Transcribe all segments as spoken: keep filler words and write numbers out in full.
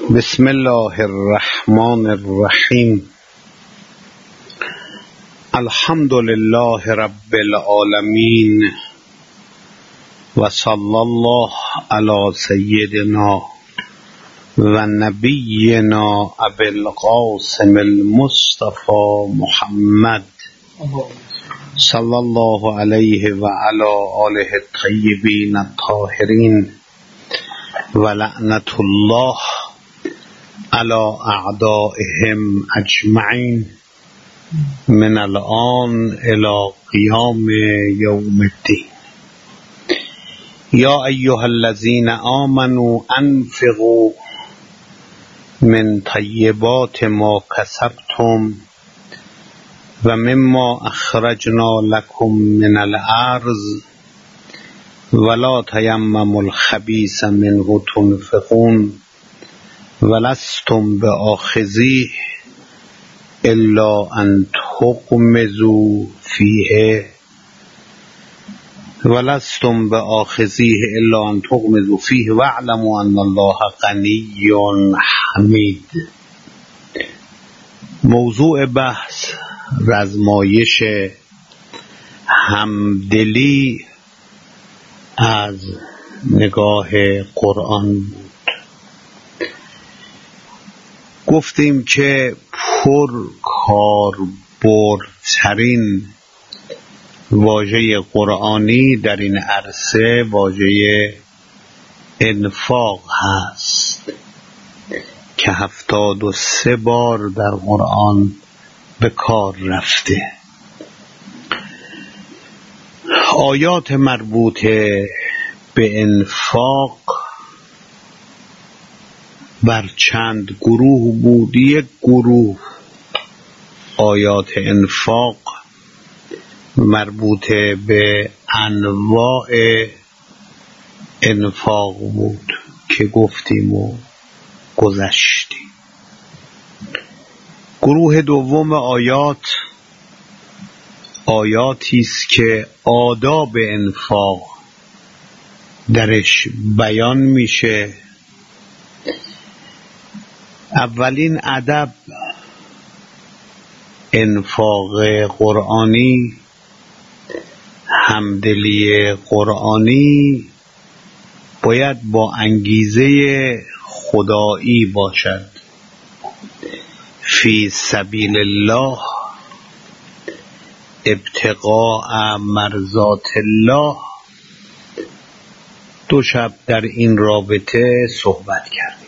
بسم الله الرحمن الرحیم. الحمد لله رب العالمین و صلی الله علی سیدنا و نبینا ابی القاسم المصطفى محمد صلی الله علیه و علی آله الطیبین الطاهرین و لعنت الله علی اعدائهم اجمعین من الان الی قیام یوم الدین. یا ایها الذین آمنوا انفقوا من طیبات ما کسبتم و مما اخرجنا لكم من الارض ولا تیمموا الخبیث منه تنفقون ولستم بآخذیه الا ان تغمضوا فیه ولستم بآخذیه الا ان تغمضوا فیه واعلموا ان الله غنی حمید. موضوع بحث رزمایش همدلی از نگاه قرآن بود. گفتیم که پر کاربردترین واژه قرآنی در این عرصه واژه انفاق هست که هفتاد و سه بار در قرآن به کار رفته. آیات مربوطه به انفاق بر چند گروه بود. یک گروه آیات انفاق مربوطه به انواع انفاق بود که گفتیم و گذشتیم. گروه دوم آیات آیاتی است که آداب انفاق درش بیان میشه. اولین ادب انفاق قرآنی، همدلی قرآنی باید با انگیزه خدایی باشد. فی سبیل الله، ابتغاء مرضات الله. دو شب در این رابطه صحبت کردیم.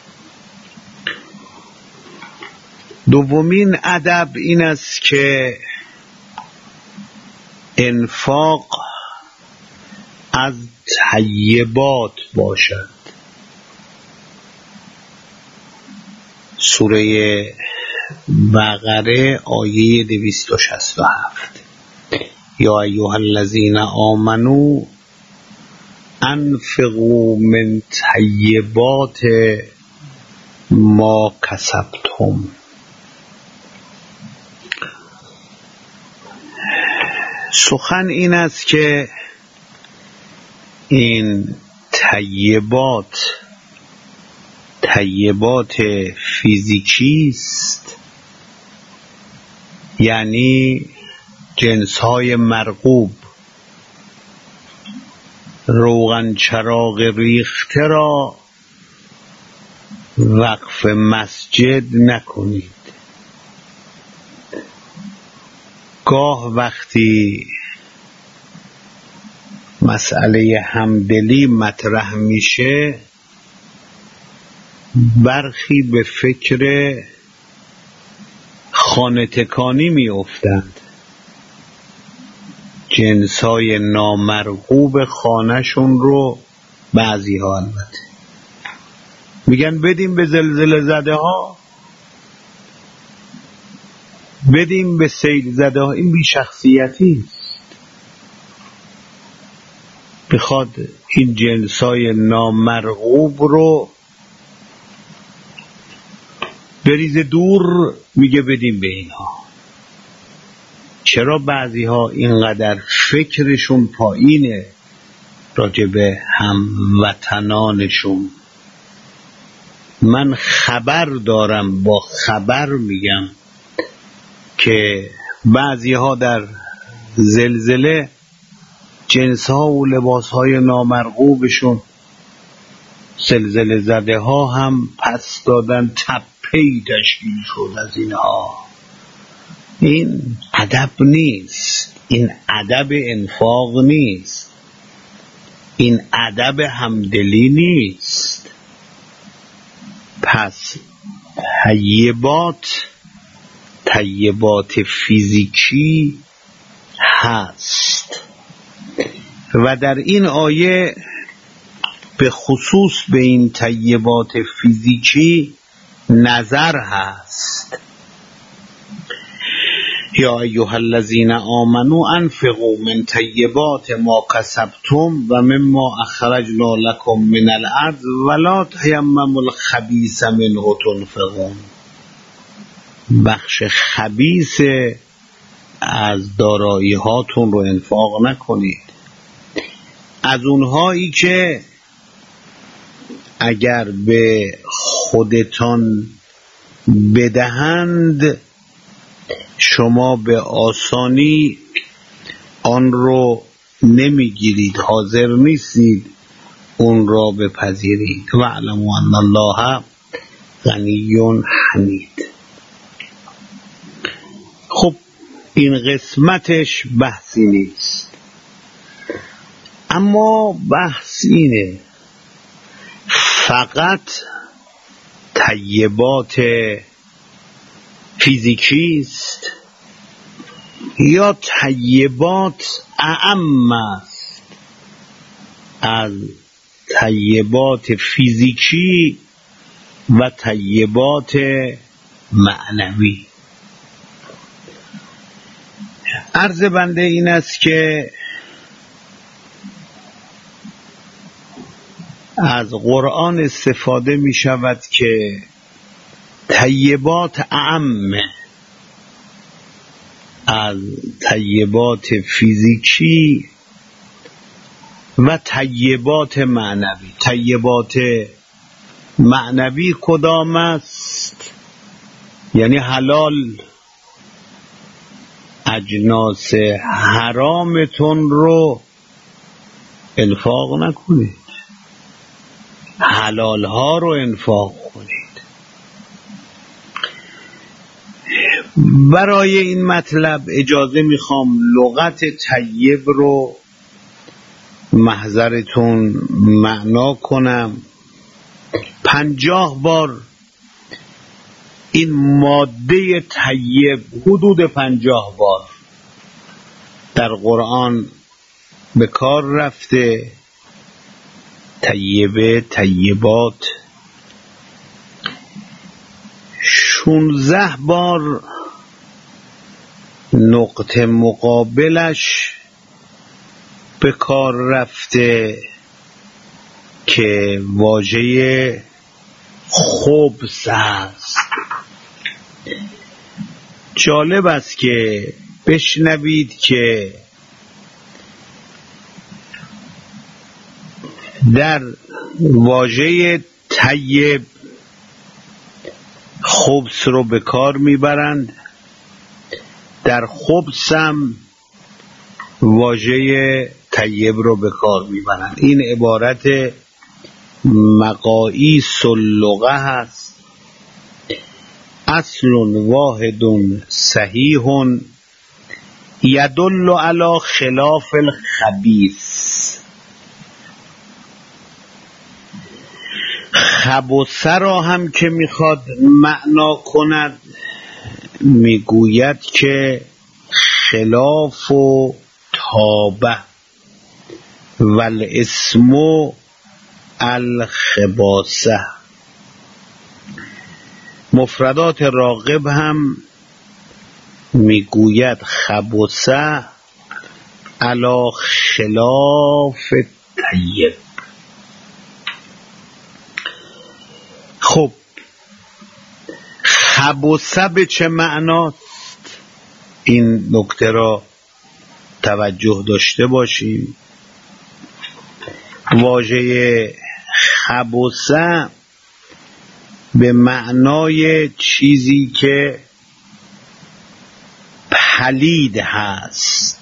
دومین ادب این است که انفاق از طیبات باشد. سوره بقره آیه دویست و شصت و هفت. یا ایها الذین آمنوا انفقوا من طیبات ما کسبتم. سخن این است که این طیبات طیبات فیزیکی است، یعنی جنس‌های مرغوب. روغن چراغ ریخته را وقف مسجد نکنید. گاه وقتی مسئله همدلی مطرح میشه برخی به فکر خانه تکانی می افتند. جنسای نامرغوب خانهشون رو بعضی ها البته میگن بدیم به زلزله زده ها، بدیم به سیل زده ها. این بی شخصیتی است. بخواد این جنسای نامرغوب رو بریز دور، میگه بدیم به اینها. چرا بعضی ها اینقدر فکرشون پایینه راجع به هموطنانشون؟ من خبر دارم، با خبر میگم که بعضی ها در زلزله جنس ها و لباس های نامرغوبشون زلزله زده ها هم پس دادن، تپه‌ای تشکیل شد از اینها. این ادب نیست، این ادب انفاق نیست، این ادب همدلی نیست. پس طیبات طیبات فیزیکی هست و در این آیه به خصوص به این طیبات فیزیکی نظر هست. یا ایها الذین آمنوا انفقوا من طیبات ما کسبتم و مما اخرجنا لکم من الارض ولا تیمموا الخبیث منه تنفقون. بخش خبیث از دارایی هاتون رو انفاق نکنید، از اونهایی که اگر به خودتان بدهند شما به آسانی آن رو نمیگیرید، حاضر نیستید اون را بپذیرید. و اعلموا ان الله غنی حمید. خب این قسمتش بحثی نیست، اما بحث اینه فقط طیبات فیزیکی است یا طیبات اعم است از طیبات فیزیکی و طیبات معنوی؟ عرض بنده این است که از قرآن استفاده می شود که طیبات اعم از طیبات فیزیکی و طیبات معنوی. طیبات معنوی کدام است؟ یعنی حلال، اجناس حرامتون رو انفاق نکنید، حلال ها رو انفاق کنید. برای این مطلب اجازه میخوام لغت طیب رو محضرتون معنا کنم. پنجاه بار این ماده طیب، حدود پنجاه بار در قرآن به کار رفته. طیبه، طیبات. شونزده بار نقطه مقابلش به کار رفته که واژه خبث است. جالب است که بشنوید که در واژه طیب خبث رو به کار میبرند، در خبث هم واژه طیب رو به کار میبرند. این عبارت مقاییس اللغه هست. اصل واحد صحیح یدل علی خلاف الخبیث. خبث را هم که میخواد معنا کند میگوید که خلاف و تابه والاسم الخباثه. مفردات راغب هم میگوید خبثه علی خلاف طیب. خب خبثه به چه معناست؟ این نکته را توجه داشته باشیم. واژه خبثه به معنای چیزی که پلید هست،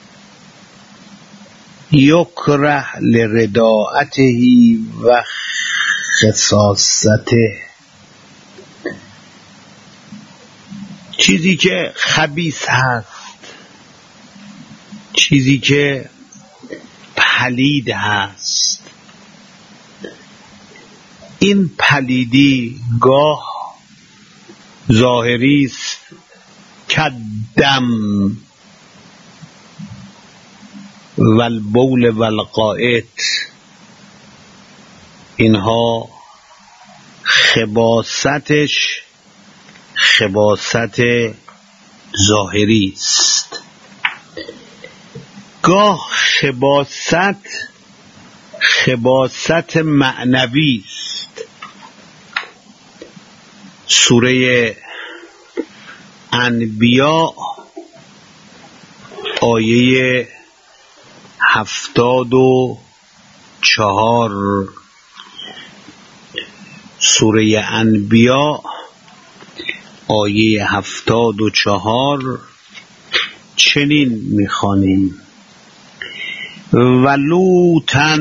یکره لرداعته و خساسته، چیزی که خبیث هست، چیزی که پلید هست. این پلیدی گاه ظاهری است، کدم و البول و الغائط، اینها خباستش خباست ظاهری است. گاه خباست خباست معنوی است. سوره انبیاء آیه هفتاد و چهار، سوره انبیاء آیه هفتاد و چهار چنین میخوانیم: ولوطا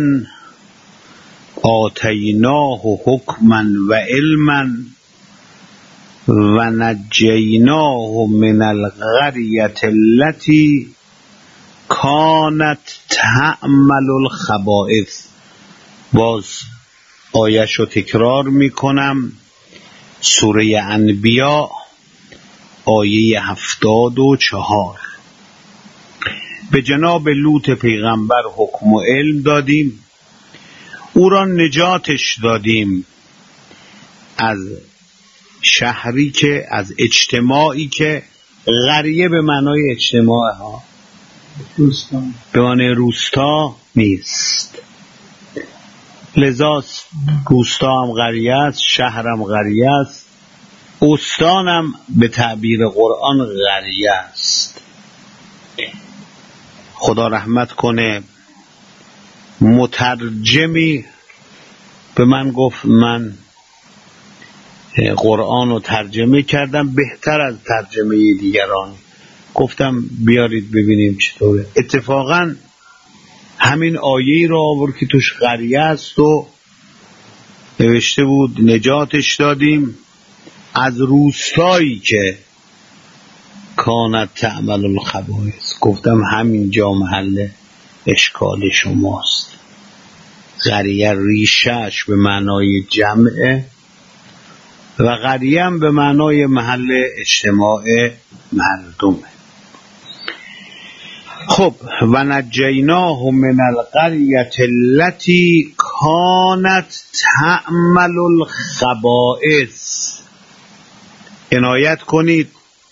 آتیناه حکما و علما و نجیناه من القریة التي کانت تعمل الخبائث. باز آیش رو تکرار میکنم، سوره انبیاء آیه هفتاد و چهار. به جناب لوط پیغمبر حکم و علم دادیم، او را نجاتش دادیم از شهری که از اجتماعی که قریه به معنای اجتماع ها روستا. به معنای روستا نیست، لذا روستا هم قریه است، شهرم قریه است، استانم به تعبیر قرآن قریه است. خدا رحمت کنه، مترجمی به من گفت من قرآن رو ترجمه کردم بهتر از ترجمه دیگران. گفتم بیارید ببینیم چطوره. اتفاقا همین آیه رو آورد که توش قریه است و نوشته بود نجاتش دادیم از روستایی که کانت تعمل الخبائث. گفتم همین جا محل اشکال شماست. قریه ریشهش به معنای جمعه و قریه هم به معنای محل اجتماع مردمه. خب و نجیناه من القریة التي کانت تعمل الخبائث. عنایت کنید،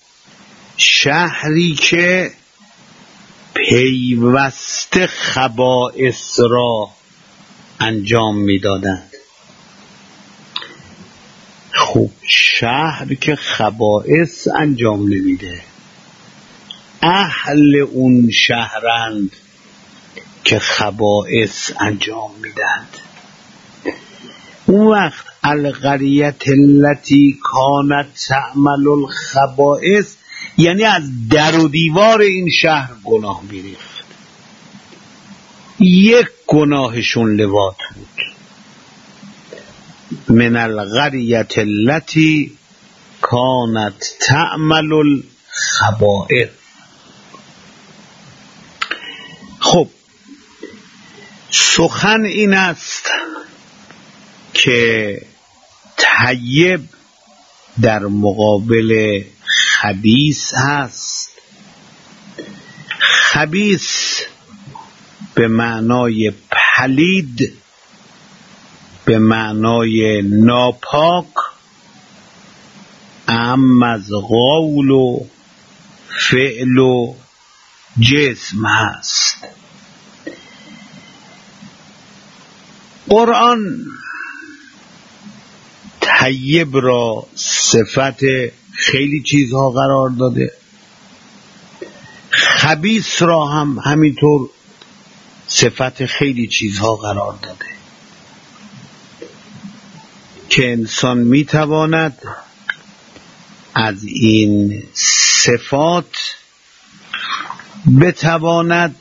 شهری که پیوسته خبائث را انجام میدادند. خب شهر که خبائث انجام نمیده، اهل اون شهرند که خبائث انجام میدند. اون وقت القریة التي کانت تعمل الخبائث یعنی از در و دیوار این شهر گناه میریخت. یک گناهشون لواط بود، من القریة التي کانت تعمل الخبائث. خب سخن این است که طیب در مقابل خبیث هست. خبیث به معنای پلید، به معنای ناپاک، اعم از قول و فعل و جسم هست. قرآن طیب را صفت خیلی چیزها قرار داده، خبیث را هم همینطور صفت خیلی چیزها قرار داده. که انسان میتواند از این صفات بتواند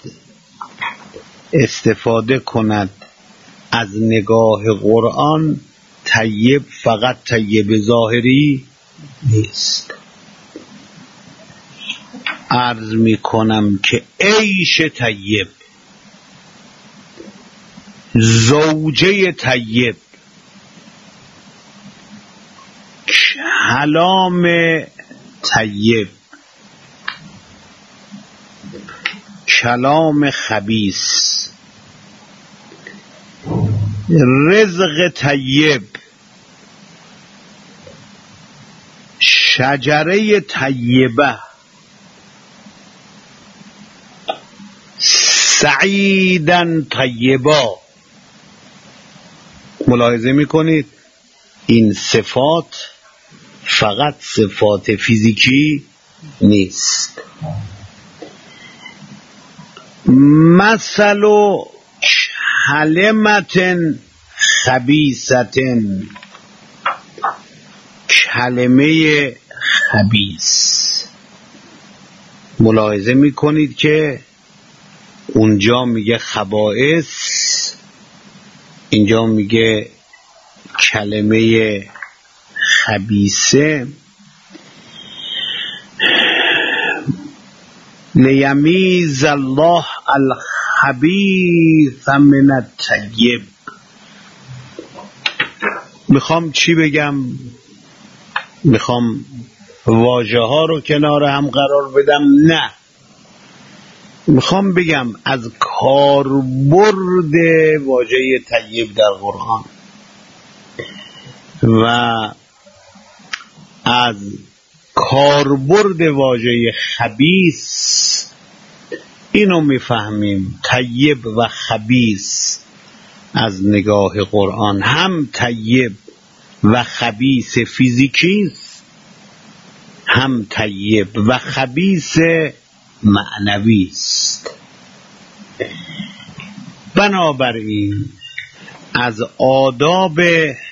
استفاده کند. از نگاه قرآن طیب فقط طیب ظاهری نیست. عرض می کنم که عیش طیب، زوجه طیب، کلام طیب، کلام خبیث، رزق طیب، شجره طیبه، سعیدن طیبا. ملاحظه میکنید این صفات فقط صفات فیزیکی نیست. مثل کلمت خبیثت، کلمه خبیث. ملاحظه میکنید که اونجا میگه خبائث، اینجا میگه کلمه خبیثه. لیمیز الله الخبیث من الطیب. میخوام چی بگم؟ میخوام واژه ها رو کنار هم قرار بدم؟ نه، میخوام بگم از کاربرد واژه طیب در قرآن و از کاربرد واژه خبیث اینو میفهمیم. طیب و خبیث از نگاه قرآن هم طیب و خبیث فیزیکی است، هم طیب و خبیث معنوی است. بنابراین از آداب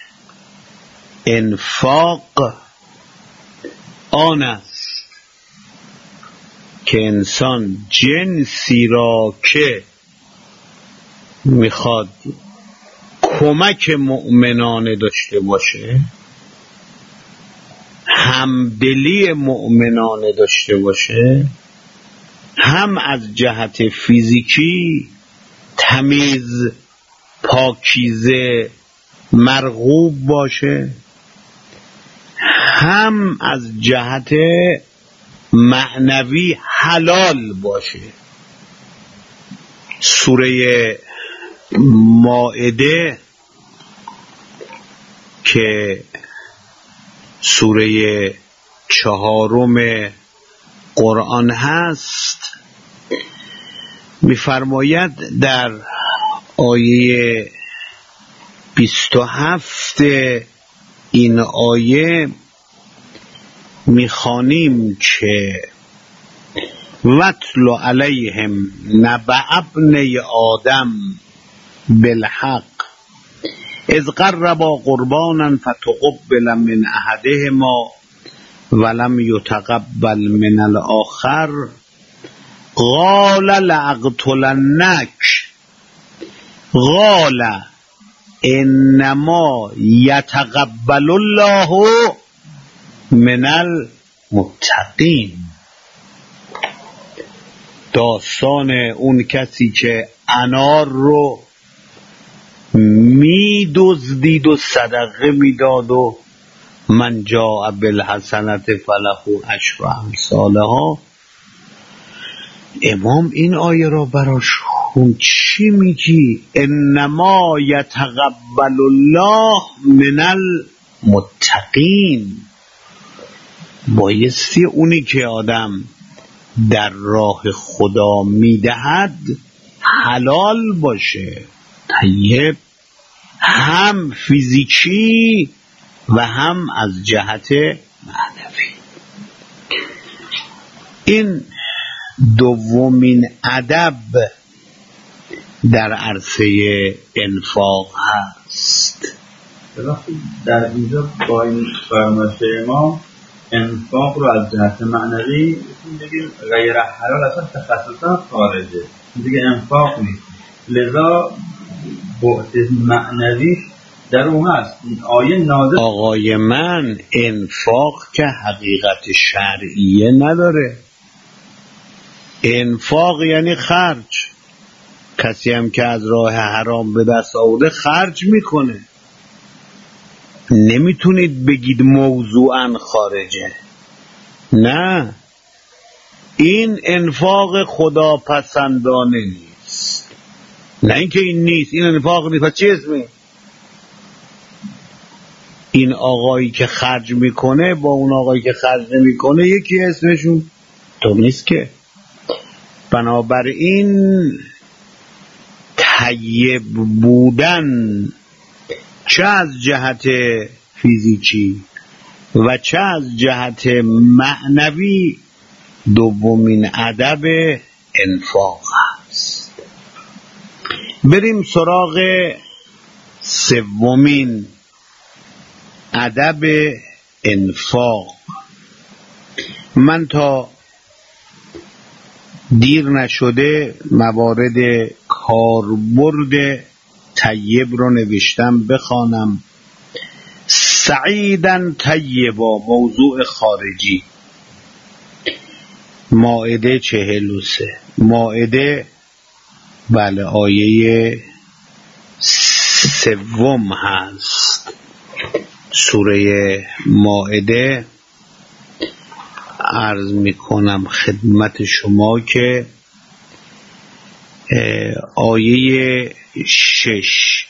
انفاق آن است که انسان جنسی را که میخواد کمک مؤمنانه داشته باشه، همدلی مؤمنانه داشته باشه، هم از جهت فیزیکی تمیز، پاکیزه، مرغوب باشه، هم از جهت معنوی حلال باشه. سوره مائده که سوره چهارم قرآن هست می‌فرماید در آیه بیست و هفت این آیه میخوانیم که وَاتْلُ عَلَيْهِمْ نَبَأَ ابْنَيْ آدم بالحق اذ قربا قربانا فتقبل من احدهما ولم يتقبل من الاخر قال لأقتلنك قال انما يتقبل الله من المتقین. داستان اون کسی که انار رو می دزدید و صدقه میداد و من جاء بالحسنة فله عشر امثالها. امام این آیه را براش خون. چی میگی؟ انما یتقبل الله من المتقین. بایستی اونی که آدم در راه خدا میدهد حلال باشه، طیب، هم فیزیکی و هم از جهت معنوی. این دومین ادب در عرصه انفاق هست. در اینجا با این فرمایش ما انفاق رو از جهت معنوی بگیم غیر حلال اصلا تخصصا خارجه، دیگه انفاق نیست، لذا بعد معنوی در اون هست. آیه نازل آقای من انفاق که حقیقت شرعیه نداره. انفاق یعنی خرج. کسی هم که از راه حرام به دست آورده خرج میکنه. نمیتونید بگید موضوعاً خارجه. نه، این انفاق خدا پسندانه نیست. نه اینکه این نیست، این انفاق نیست. پس چه اسمی؟ این آقایی که خرج میکنه با اون آقایی که خرج نمیکنه یکی اسمشون تو نیست که. بنابراین طیب بودن چه از جهت فیزیکی و چه از جهت معنوی دومین ادب انفاق است. بریم سراغ سومین ادب انفاق. من تا دیر نشده موارد کاربرد طیب رو نوشتم، بخوانم. سعیدن طیبا، موضوع خارجی، مائده چهل و سه. مائده بله آیه سوم هست سوره مائده. عرض میکنم خدمت شما که آیه شش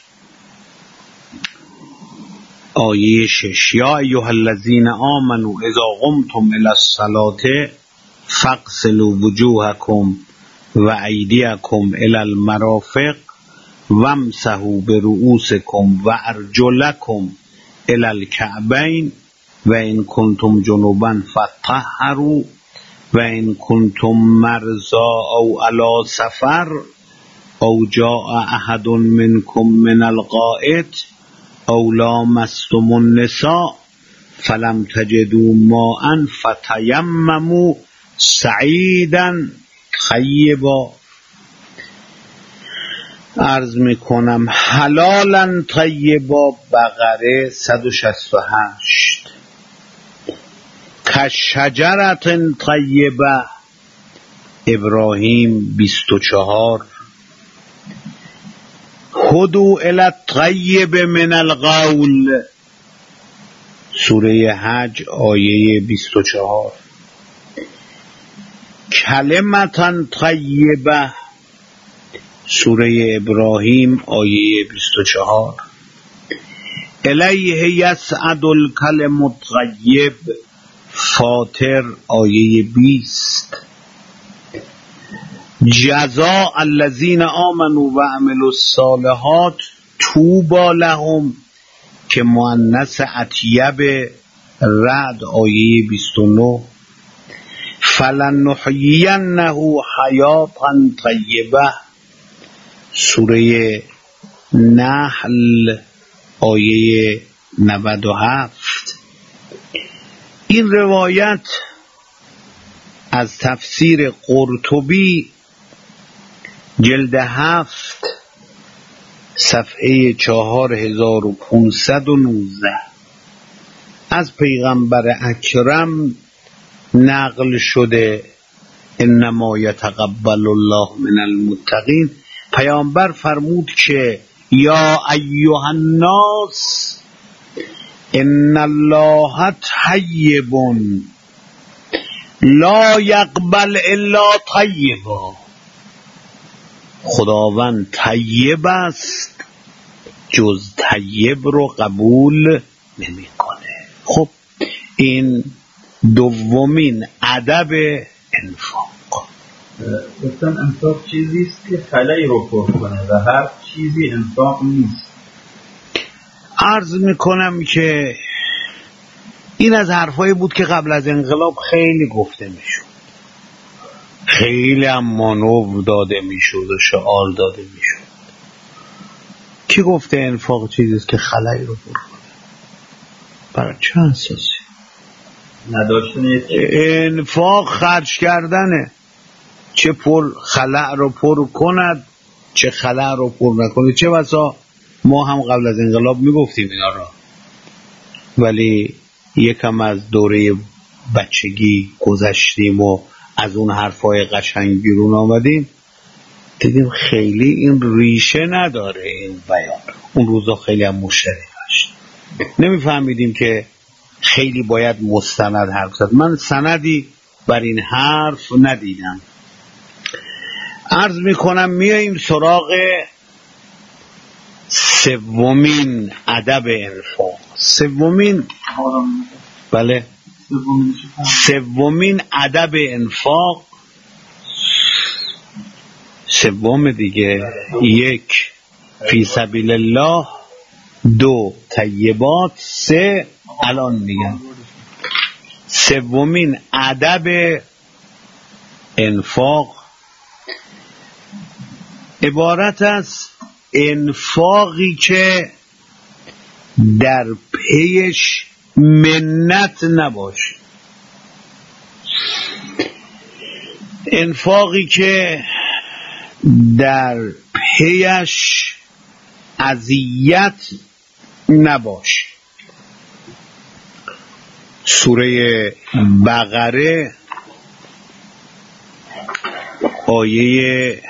آیه شش یا ایها الذین آمنوا اذا قمتم الی الصلاة فاغسلوا وجوهکم و ایدیکم الی المرافق وامسحوا برؤوسکم و ارجلکم الی الکعبین و ان کنتم جنبا فطهروا و ان کنتم مرضی او علی سفر او جاء احد منکم من الغائط او لامستم النساء فلم تجدوا ماء فتیمموا صعیدا طیبا. عرض میکنم حلالا طیبا بقره صد و شصت و هشت، کشجرة طیبه ابراهیم بیست و چهار، هدوا الی الطیب من القول سوره حج آیه بیست و چهار، کلمة طیبه سوره ابراهیم آیه بیست و چهار، الیه یصعد الکلم الطیب فاطر آیه بیست، جزاء الذین آمنوا و عملوا الصالحات طوبی لهم که مؤنث اطیب رعد آیه بیست و نه، فلنحیینه حیاتا طیبه سوره نحل آیه نود و هفت. این روایت از تفسیر قرطبی جلد هفت صفحه چهار هزار و پانصد و نوزده از پیغمبر اکرم نقل شده. انما یتقبل الله من المتقین. پیامبر فرمود که یا ایها الناس ان الله طیب لا یقبل الا طیبا. خداوند طیب است، جز طیب رو قبول نمیکنه. خب این دومین ادب انفاق. گفتن انفاق چیزی است که خلایی رو پر کنه و هر چیزی انفاق نیست. عرض میکنم که این از حرفایی بود که قبل از انقلاب خیلی گفته میشد، خیلی هم مانور داده میشد و شعار داده میشد. کی گفته انفاق چیزی است که خلایی رو پر کنه؟ برای چه اساسی؟ نداشتن انفاق خرج کردنه، چه پر خلأ رو پر کند چه خلأ رو پر نکنه. چه بسا ما هم قبل از انقلاب میگفتیم اینا را، ولی یکم از دوره بچگی گذشتیم و از اون حرفای قشنگ بیرون آمدیم، دیدیم خیلی این ریشه نداره این بیان. اون روزا خیلی هم مشتری داشت، نمیفهمیدیم که خیلی باید مستند حرف زد. من سندی بر این حرف ندیدم. عرض میکنم میاییم سراغ سومین ادب انفاق. سومین بله سومین ادب انفاق، سوم دیگه، یک فی سبیل الله، دو طیبات، سه الان میگم. سومین ادب انفاق عبارت است انفاقی که در پیش منت نباشه، انفاقی که در پیش اذیت نباشه. سوره بقره آیه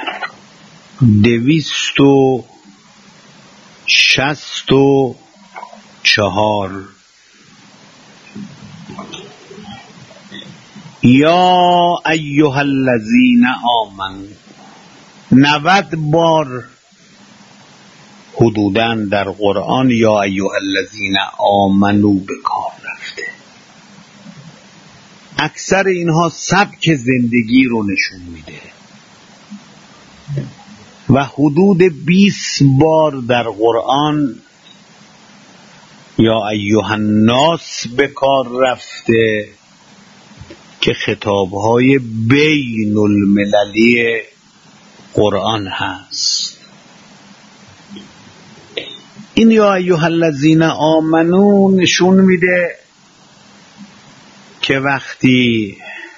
دویست و شست و چهار. یا ایها الذین آمنوا، نود بار حدوداً در قرآن یا ایها الذین آمنوا به کار رفته. اکثر اینها سبک زندگی رو نشون میده و حدود بیست بار در قرآن یا ایها الناس به کار رفته که خطابهای بین المللی قرآن هست. این یا ایها الذین آمنو نشون میده که وقتی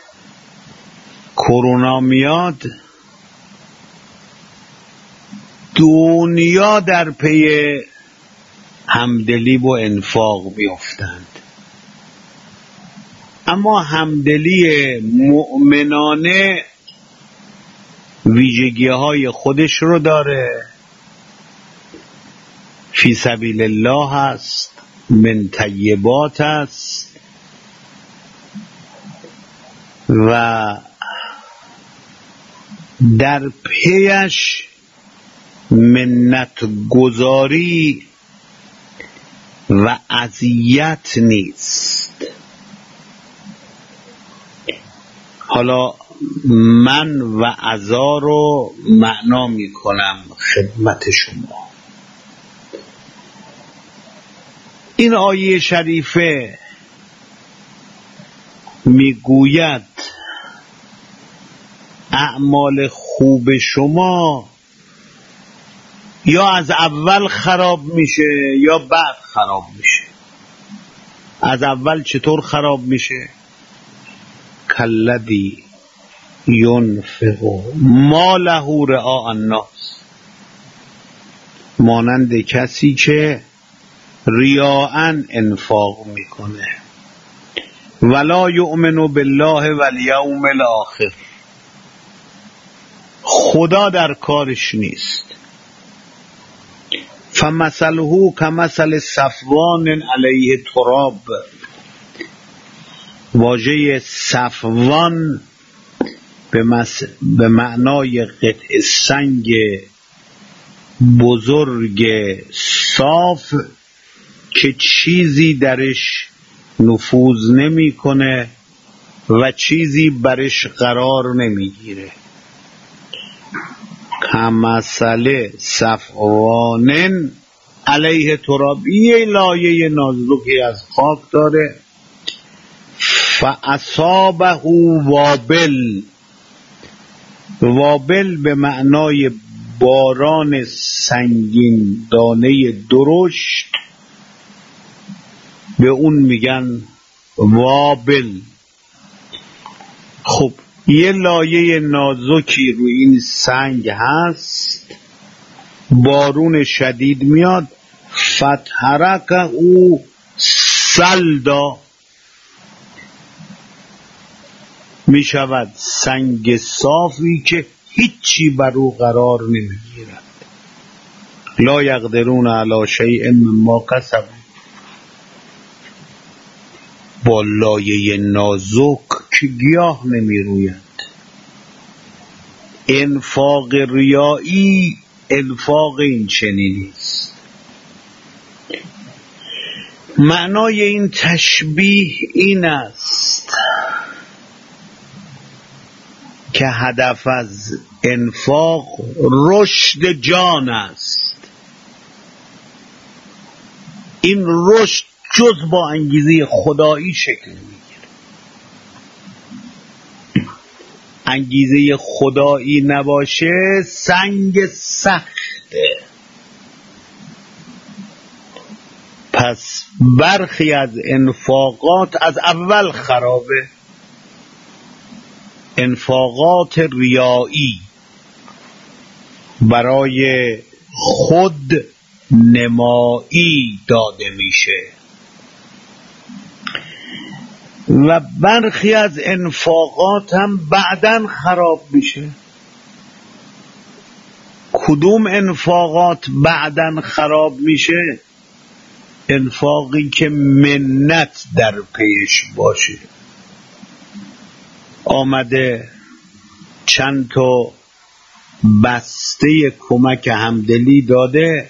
کرونا میاد دنیا در پی همدلی و انفاق بیفتند، اما همدلی مؤمنانه ویژگی های خودش رو داره. فی سبیل الله هست، من طیبات هست و در پیش منت گذاری و اذیت نیست. حالا من و عزا رو معنا می کنم خدمت شما. این آیه شریفه میگوید اعمال خوب شما یا از اول خراب میشه یا بعد خراب میشه. از اول چطور خراب میشه؟ کالذی ينفق ماله رئاء الناس، مانند کسی که ریاءً انفاق میکنه. ولا یؤمن بالله والیوم الاخر، خدا در کارش نیست. فمثله کمثل صفوان علیه تراب، واژه صفوان به, مس... به معنای قطع سنگ بزرگ صاف که چیزی درش نفوذ نمی کنه و چیزی برش قرار نمیگیره. کمثل صفوان علیه تراب، یه لایه نازکی از خاک داره. فاصابه وابل، وابل به معنای باران سنگین دانه درشت به اون میگن وابل. خب یه لایه نازکی روی این سنگ هست، بارون شدید میاد، فتحرک او سلدا، می شود سنگ صافی که هیچی بر او قرار نمیگیرد. لا یقدرون علی شیء مما کسبوا، با لایه نازک که گیاه نمی روید. انفاق ریایی انفاق این چنینی است. معنای این تشبیه این است که هدف از انفاق رشد جان است. این رشد جز با انگیزه خدایی شکل میگیره. انگیزه خدایی نباشه سنگ سخته. پس برخی از انفاقات از اول خرابه. انفاقات ریایی برای خود نمایی داده میشه و برخی از انفاقات هم بعداً خراب میشه. کدوم انفاقات بعداً خراب میشه؟ انفاقی که منت در پیش باشه. آمده چند تا بسته کمک همدلی داده،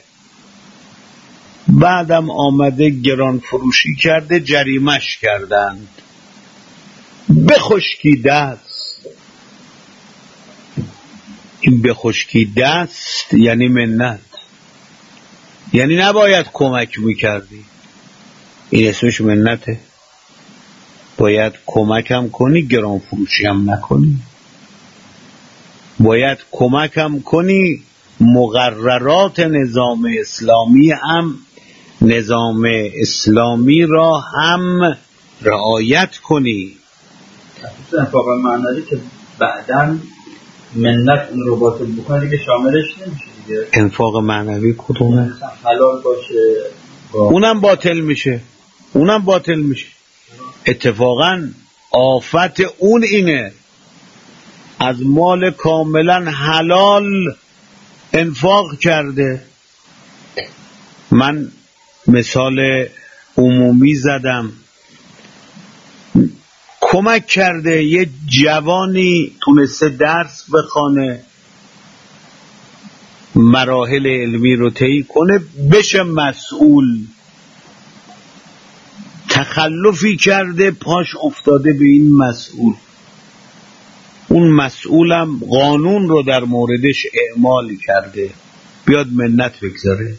بعدم آمده گران فروشی کرده، جریمش کردند، بخشکی دست. این بخشکی دست یعنی منت، یعنی نباید کمک میکردی. این اسمش منته. باید کمک هم کنی، گران فروشی هم نکنی. باید کمک هم کنی، مقررات نظام اسلامی هم نظام اسلامی را هم رعایت کنی. انفاق معنوی که بعداً منت اون رو باطل بکنه دیگه شاملش نمیشه دیگه. انفاق معنوی کدومه؟ مثلا حلال باشه با... اونم باطل میشه. اونم باطل میشه. اتفاقاً آفت اون اینه، از مال کاملا حلال انفاق کرده. من مثال عمومی زدم، کمک کرده یه جوانی تونسته درس بخونه، مراحل علمی رو طی کنه، بشه مسئول. تخلفی کرده، پاش افتاده به این مسئول. اون مسئولم قانون رو در موردش اعمال کرده، بیاد منت بگذاره،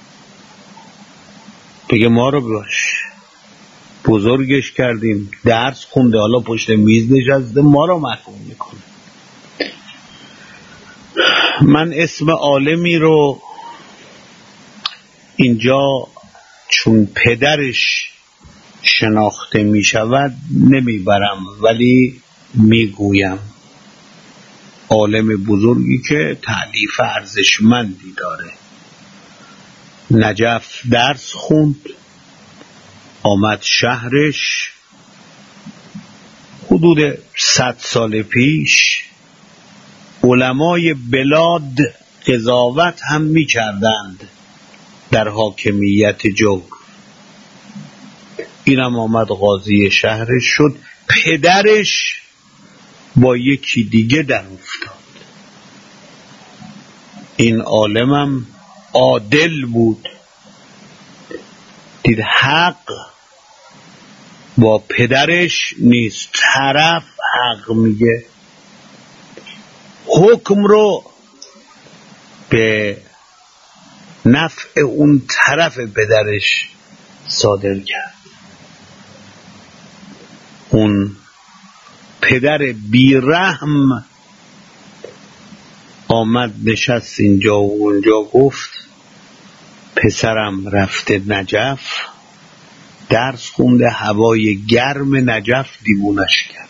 بگه ما رو باش بزرگش کردیم، درس خونده، حالا پشت میز نشسته، ما رو محکوم میکنه. من اسم عالمی رو اینجا چون پدرش شناخته می شود نمیبرم، ولی میگویم عالم بزرگی که تألیف ارزشمندی داره. نجف درس خوند، آمد شهرش، حدود صد سال پیش علمای بلاد قضاوت هم می کردند در حاکمیت جور. اینم آمد قاضی شهرش شد، پدرش با یکی دیگه در افتاد. این عالمم عادل بود، دید حق با پدرش نیست، طرف حق میگه، حکم رو به نفع اون طرف پدرش صادر کرد. اون پدر بیرحم آمد نشست اینجا و اونجا، گفت پسرم رفته نجف، درس خونده، هوای گرم نجف دیوونش کرد.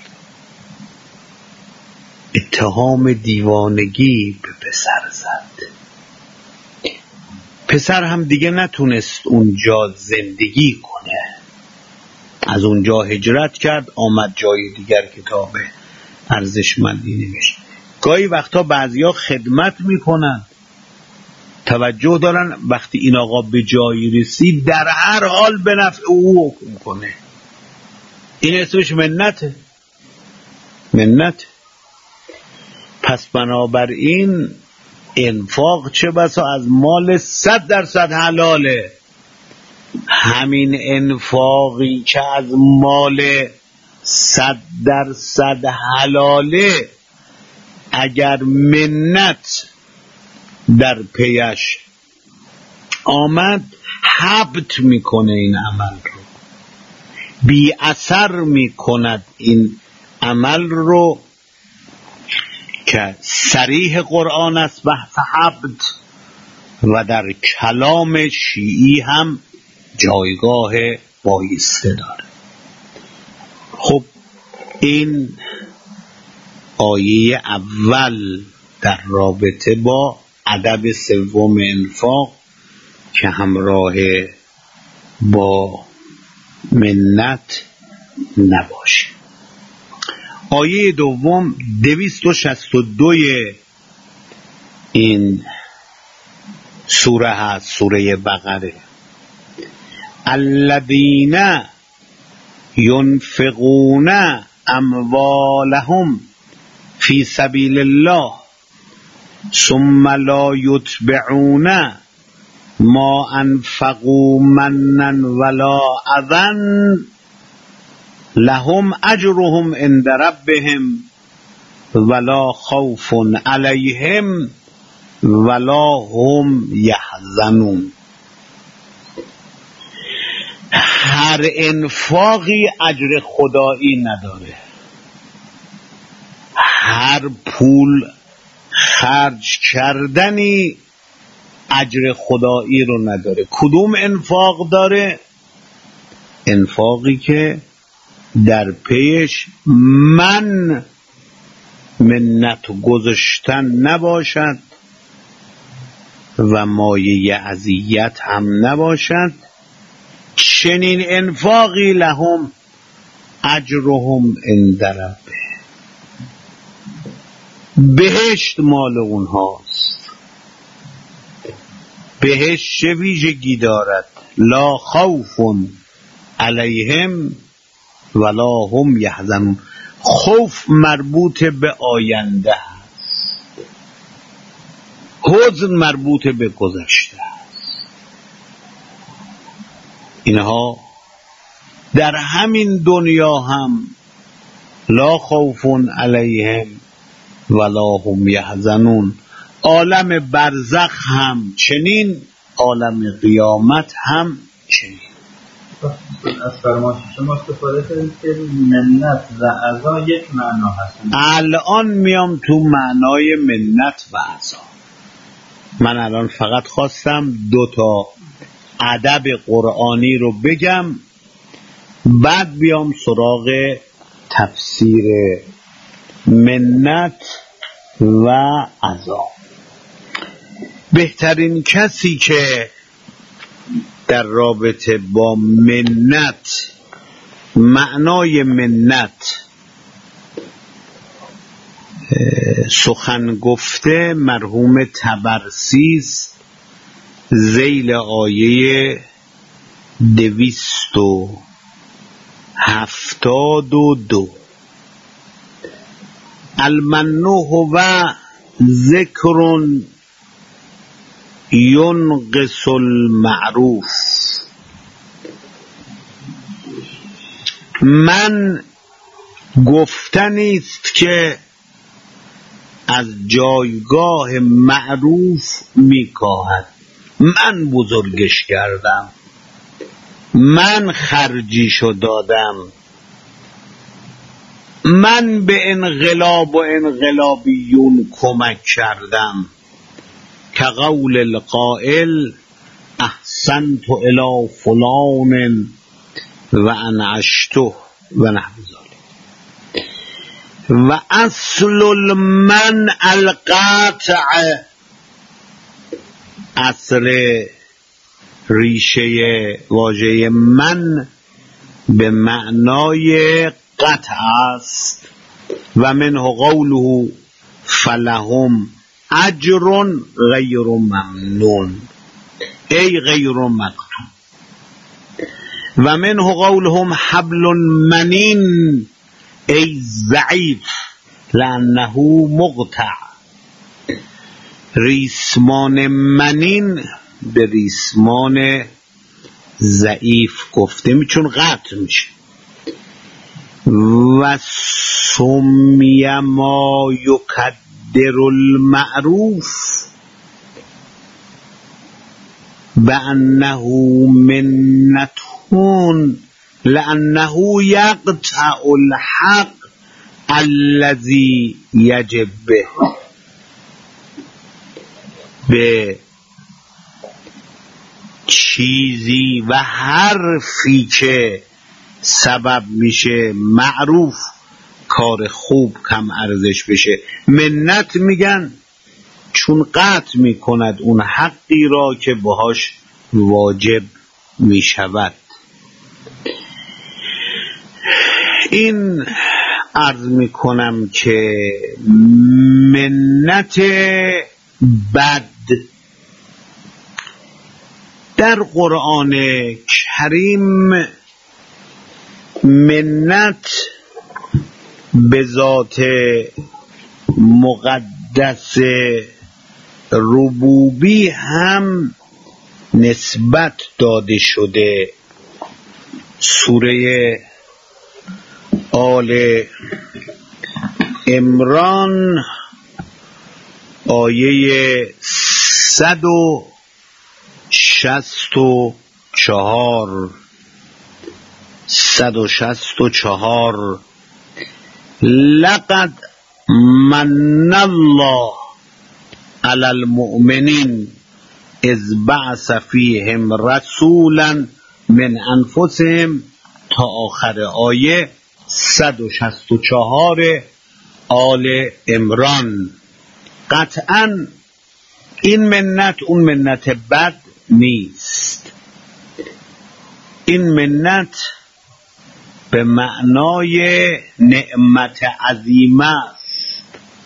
اتهام دیوانگی به پسر زد. پسر هم دیگه نتونست اونجا زندگی کنه، از اونجا هجرت کرد، آمد جای دیگر کتاب ارزشمندی نوشت. گاهی وقتا بعضیا خدمت میکنن، توجه دارن، وقتی این آقا به جایی رسید در هر حال به نفع او حکم کنه. این اسمش منته. منت. پس بنابراین انفاق چه بسا از مال صد درصد حلاله. همین انفاقی که از مال صد درصد حلاله اگر منت در پیش آمد حبط میکنه این عمل رو، بی اثر میکند این عمل رو که صریح قرآن است بحث حبط و در کلام شیعی هم جایگاه بایسته داره. خب این آیه اول در رابطه با ادب سوم انفاق که همراه با منت نباشه. آیه دوم دویست و شصت و دو این سوره هست، سوره بقره. الذین ينفقون اموالهم فی سبیل الله ثم لا یتبعون ما انفقوا منا ولا اذى لهم اجرهم عند ربهم ولا خوف علیهم ولا هم یحزنون. هر انفاقی اجر خدایی نداره، هر پول خرج کردنی اجر خدایی رو نداره. کدوم انفاق داره؟ انفاقی که در پیش من منت گذاشتن نباشد و مایه اذیت هم نباشد. چنین انفاقی لهم اجرهم عند ربهم، بهشت مال اونهاست. بهشت چه ویژگی دارد؟ لا خوف علیهم ولا هم یحزنون. خوف مربوط به آینده است، حزن مربوط به گذشته است. اینها در همین دنیا هم لا خوف علیهم ولا هم یحزنون. عالم برزخ هم چنین، عالم قیامت هم چنین. از فرمایش شما استفاده کردید که منت و عزا یک معنا هستند. الان میام تو معنای منت و عزا. من الان فقط خواستم دو تا ادب قرآنی رو بگم، بعد بیام سراغ تفسیر منت و عزا. بهترین کسی که در رابطه با منت، معنای منت سخن گفته مرحوم طبرسی ذیل آیه دویست و هفتاد و دو. المن هو ذکر ینقص المعروف. من گفتنی است که از جایگاه معروف میکاهد. من بزرگش کردم، من خرجیشو دادم، من به انقلاب و انقلابیون کمک کردم. که قول القائل احسنت الی فلان و انعشته و نحو ذلک. و اصل المن القطع، اصل ریشه واژه من به معنای قطع است. و منه قوله فلهم اجر غیر ممنون ای غیر مقطوع. و منه قولهم حبل منین ای ضعیف لانه مقطع. ریسمان منین به ریسمان ضعیف گفته می چون قطع میشه. و سمی ما یکدر المعروف بأنه منتون لأنه یقطع الحق الذي یجب به. به چیزی و حرفی که سبب میشه معروف کار خوب کم ارزش بشه. منت میگن چون قطع میکند اون حقی را که باهاش واجب میشود. این عرض میکنم که منت بد در قرآن کریم منت به ذات مقدس ربوبی هم نسبت داده شده. سوره آل عمران آیه صد و شصت و چهار صد و شصت و چهار لقد من الله علی المؤمنین اذ بعث فیهم رسولا من انفسهم تا آخر آیه صد و شصت و چهار آل عمران. قطعا این منت اون منت بد نیست. این منت به معنای نعمت عظیمه است.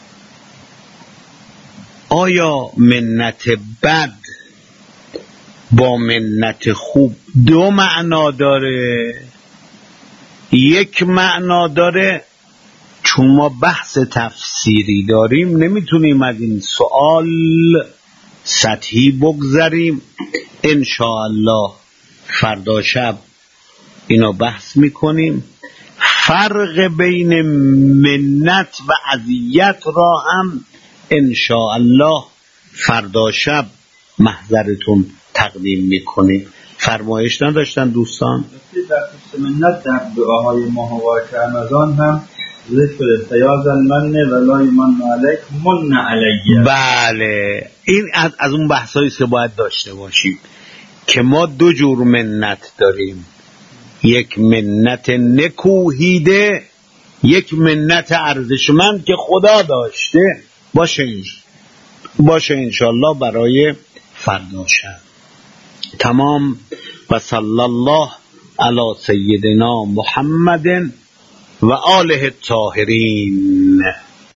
آیا منت بد با منت خوب دو معنا داره؟ یک معنا داره، چون ما بحث تفسیری داریم نمیتونیم از این سوال سطحی بگذریم. انشاءالله فردا شب اینو بحث میکنیم. فرق بین منت و اذیت را هم انشاءالله فردا شب محضرتون تقدیم میکنیم. فرمایش نداشتن دوستان؟ در خصوص منت در دعاهای ماه مبارک رمضان هم ذکر فیاض المن و لا یمن علیک من علیه. بله، این از, از اون بحثایی که باید داشته باشیم که ما دو جور منت داریم. یک منت نکوهیده، یک منت ارزشمند که خدا داشته. باشه باشه انشالله برای فردا شب. تمام. و صلی الله علی سیدنا محمد و آله الطاهرین.